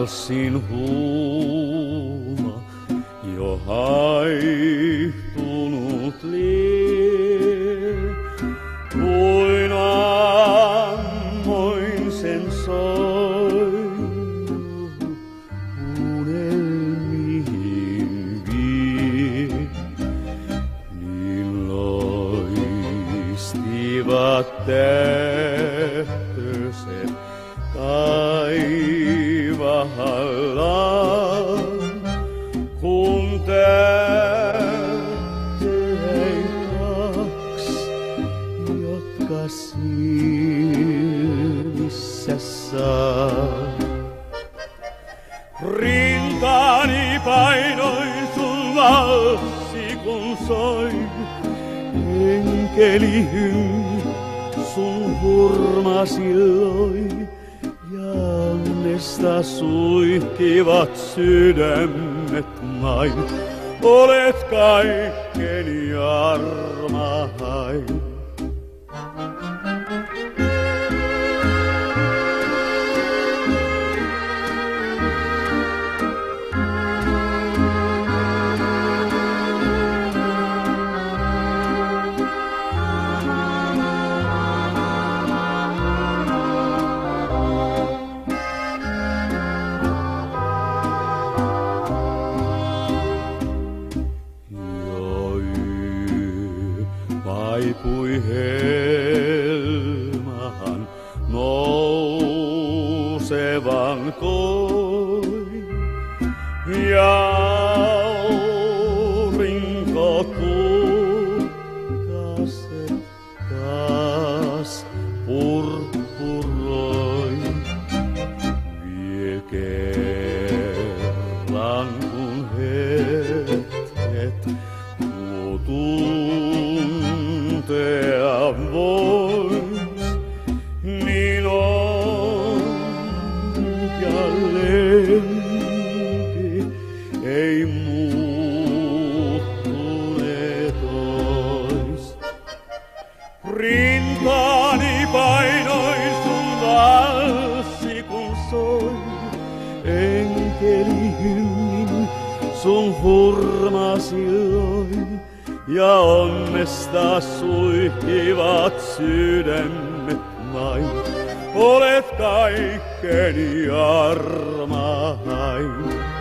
valssin huuma jo haihtunut lie, kuin ammoin sen soinu unelmiin vie, niin loistivat tähtöset taivahallaan, kun tähtei kaks, jotka silmissä saa. Rintaani painoin sun valssi, kun soi enkelihymy sun hurma silloin. Ja onnesta suihkivat sydämet main, olet kaikkeni armahain. Vaipui helmahan nousevan koin, ja aurinko kukkaset taas purppuroi. Vie kerran kun hetket tuo tuntea vois, niin on ja lempi ei muuttuneet ois. Rintaani painoin sun valssi, kun soi enkelihymnin sun hurma silloin. Ja onnesta suihkivat sydämet main, olet kaikkeni armahain.